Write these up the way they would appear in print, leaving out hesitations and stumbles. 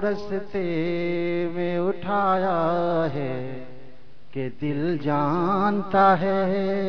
رستے میں اٹھایا ہے کہ دل جانتا ہے،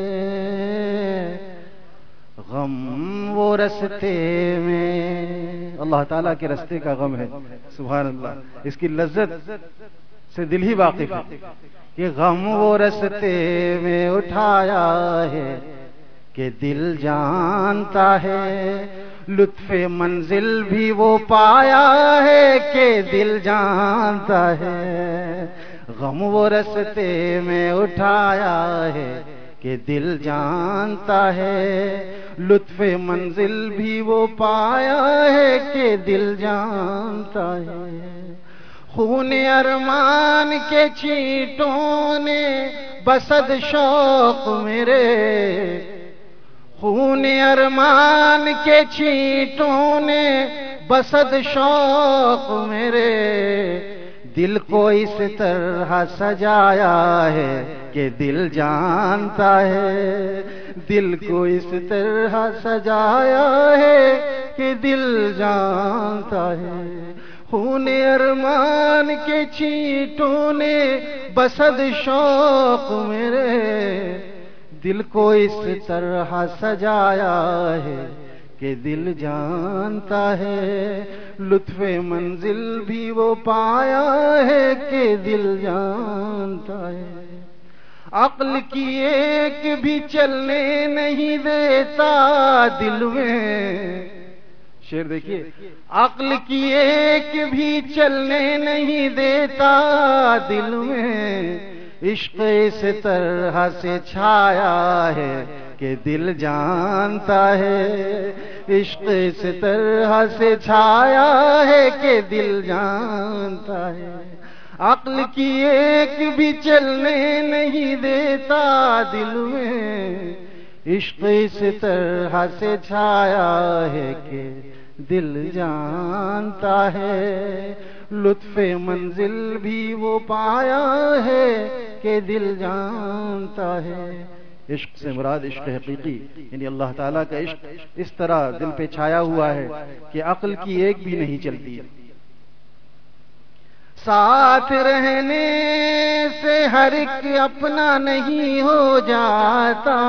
غم وہ رستے میں، اللہ تعالیٰ کے رستے کا غم ہے، سبحان اللہ، اس کی لذت سے دل ہی واقف ہے کہ غم وہ رستے میں اٹھایا ہے کہ دل جانتا ہے، لطف منزل بھی وہ پایا ہے کہ دل جانتا ہے، غم وہ رستے میں اٹھایا ہے کہ دل جانتا ہے، لطف منزل بھی وہ پایا ہے کہ دل جانتا ہے، خون ارمان کے چھینٹوں نے بسد شوق میرے، خون ارمان کے چھینٹوں نے بسد شوق میرے، دل کو اس طرح سجایا ہے کہ دل جانتا ہے، دل کو اس طرح سجایا ہے کہ دل جانتا ہے، خون ارمان کے چھینٹوں نے بسد شوق میرے، دل کو اس طرح سجایا ہے کہ دل جانتا ہے، لطف منزل بھی وہ پایا ہے کہ دل جانتا ہے، عقل کی ایک بھی چلنے نہیں دیتا دل میں، شعر دیکھیے، عقل کی ایک بھی چلنے نہیں دیتا دل میں، عشق اس طرح سے چھایا ہے کہ دل جانتا ہے، عشق اس طرح سے چھایا ہے کہ دل جانتا ہے، عقل کی ایک بھی چلنے نہیں دیتا دل میں، عشق اس طرح سے چھایا ہے کہ دل جانتا ہے، لطف منزل بھی وہ پایا ہے کہ دل جانتا ہے، عشق سے مراد عشق حقیقی، یعنی اللہ تعالیٰ کا عشق اس طرح دل پہ چھایا ہوا ہے کہ عقل کی ایک بھی نہیں چلتی، ساتھ رہنے سے ہر ایک اپنا نہیں ہو جاتا،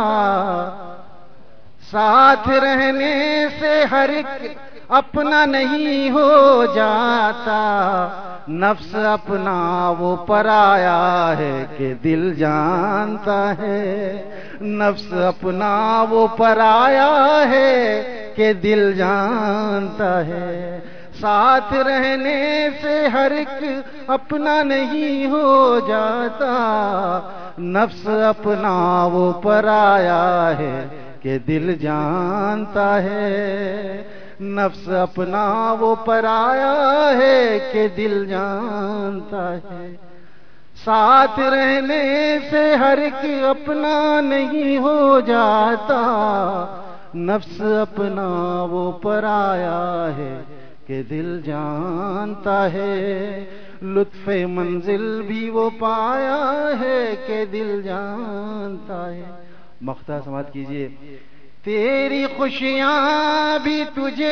ساتھ رہنے سے ہر ایک اپنا نہیں ہو جاتا، نفس اپنا وہ پرایا ہے کہ دل جانتا ہے، نفس اپنا وہ پرایا ہے کہ دل جانتا ہے، ساتھ رہنے سے ہر ایک اپنا نہیں ہو جاتا، نفس اپنا وہ پرایا ہے کہ دل جانتا ہے، نفس اپنا وہ پرایا ہے کہ دل جانتا ہے، ساتھ رہنے سے ہر ایک اپنا نہیں ہو جاتا، نفس اپنا وہ پرایا ہے کہ دل جانتا ہے، لطف منزل بھی وہ پایا ہے کہ دل جانتا ہے، مقطع سماعت کیجئے، تیری خوشیاں بھی تجھے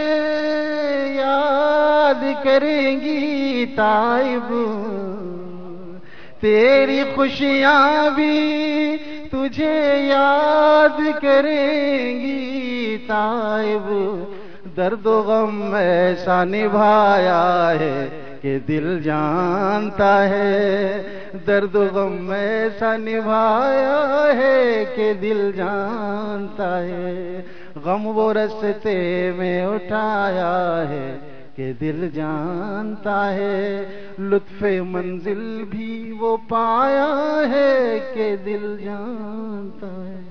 یاد کریں گی تائب، تیری خوشیاں بھی تجھے یاد کریں گی تائب، درد و غم ایسا نبھایا ہے کہ دل جانتا ہے، درد و غم ایسا نبھایا ہے کہ دل جانتا ہے، غم وہ رستے میں اٹھایا ہے کہ دل جانتا ہے، لطف منزل بھی وہ پایا ہے کہ دل جانتا ہے۔